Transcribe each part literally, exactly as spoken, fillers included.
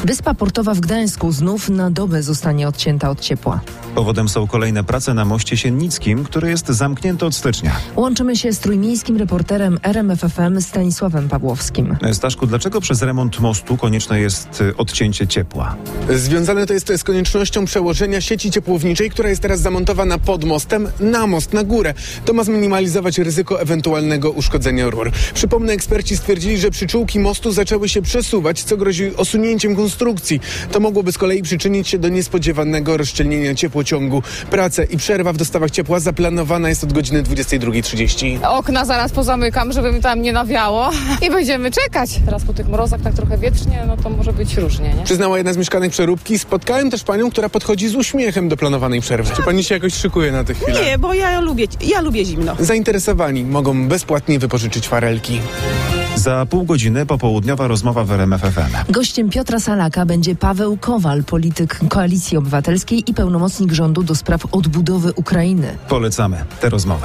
Wyspa portowa w Gdańsku znów na dobę zostanie odcięta od ciepła. Powodem są kolejne prace na moście Siennickim, który jest zamknięty od stycznia. Łączymy się z trójmiejskim reporterem R M F F M Stanisławem Pawłowskim. Staszku, dlaczego przez remont mostu konieczne jest odcięcie ciepła? Związane to jest z koniecznością przełożenia sieci ciepłowniczej, która jest teraz zamontowana pod mostem, na most, na górę. To ma zminimalizować ryzyko ewentualnego uszkodzenia rur. Przypomnę, eksperci stwierdzili, że przyczółki mostu zaczęły się przesuwać, co grozi osunięciem konstrukcji. To mogłoby z kolei przyczynić się do niespodziewanego rozszczelnienia ciepłociągu. Prace i przerwa w dostawach ciepła zaplanowana jest od godziny dwudziestej drugiej trzydzieści. Okna zaraz pozamykam, żeby mi tam nie nawiało i będziemy czekać. Teraz po tych mrozach tak trochę wietrznie, no to może być różnie, nie? Przyznała jedna z mieszkanek przeróbki. Spotkałem też panią, która podchodzi z uśmiechem do planowanej przerwy. Czy pani się jakoś szykuje na tę chwilę? Nie, bo ja lubię, ja lubię zimno. Zainteresowani mogą bezpłatnie wypożyczyć farelki. Za pół godziny popołudniowa rozmowa w R M F F M. Gościem Piotra Salaka będzie Paweł Kowal, polityk Koalicji Obywatelskiej i pełnomocnik rządu do spraw odbudowy Ukrainy. Polecamy tę rozmowę.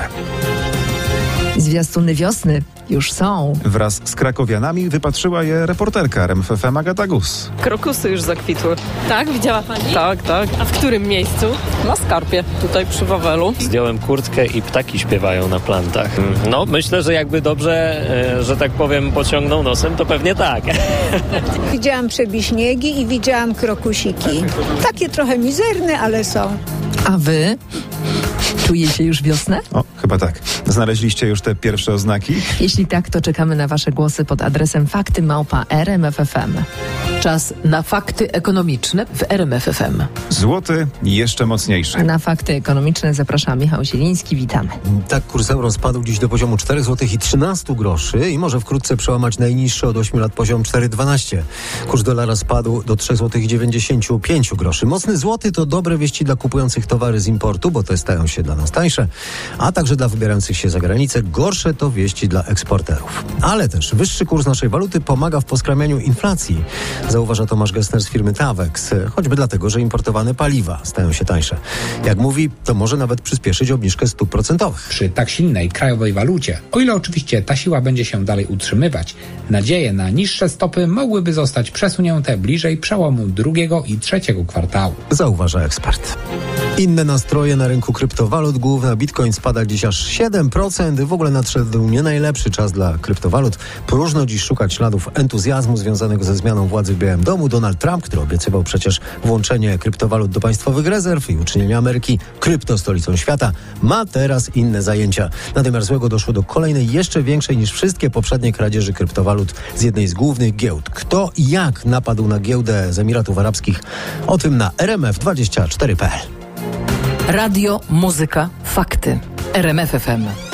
Zwiastuny wiosny już są. Wraz z krakowianami wypatrzyła je reporterka R M F F M Agata Gus. Krokusy już zakwitły. Tak? Widziała pani? Tak, tak. A w którym miejscu? Na Skarpie, tutaj przy Wawelu. Zdjąłem kurtkę i ptaki śpiewają na plantach. No, myślę, że jakby dobrze, e, że tak powiem, pociągnął nosem, to pewnie tak. Widziałam przebiśniegi i widziałam krokusiki. Takie trochę mizerne, ale są. A wy? Czujecie już wiosnę? O, chyba tak. Znaleźliście już te pierwsze oznaki? Jeśli tak, to czekamy na wasze głosy pod adresem fakty małpa R M F F M. Czas na fakty ekonomiczne w R M F F M. Złoty jeszcze mocniejszy. Na fakty ekonomiczne zapraszam Michał Zieliński. Witamy. Tak, kurs euro spadł dziś do poziomu cztery złote trzynaście groszy i może wkrótce przełamać najniższy od ośmiu lat poziom cztery dwanaście. Kurs dolara spadł do trzy złote dziewięćdziesiąt pięć groszy. Mocny złoty to dobre wieści dla kupujących towary z importu, bo te stają się dla nas tańsze, a także dla wybierających się za granicę. Gorsze to wieści dla eksporterów. Ale też wyższy kurs naszej waluty pomaga w poskramianiu inflacji, zauważa Tomasz Gessner z firmy Tawex, choćby dlatego, że importowane paliwa stają się tańsze. Jak mówi, to może nawet przyspieszyć obniżkę stóp procentowych. Przy tak silnej krajowej walucie, o ile oczywiście ta siła będzie się dalej utrzymywać, nadzieje na niższe stopy mogłyby zostać przesunięte bliżej przełomu drugiego i trzeciego kwartału. Zauważa ekspert. Inne nastroje na rynku kryptowalut. Główna Bitcoin spada dziś aż siedem procent. W ogóle nadszedł nie najlepszy czas dla kryptowalut. Próżno dziś szukać śladów entuzjazmu związanego ze zmianą władzy w Białym Domu. Donald Trump, który obiecywał przecież włączenie kryptowalut do państwowych rezerw i uczynienie Ameryki kryptostolicą świata, ma teraz inne zajęcia. Na wymiar złego doszło do kolejnej, jeszcze większej niż wszystkie poprzednie kradzieży kryptowalut z jednej z głównych giełd. Kto i jak napadł na giełdę z Emiratów Arabskich? O tym na R M F dwadzieścia cztery kropka p l. Radio, muzyka, fakty. R M F F M.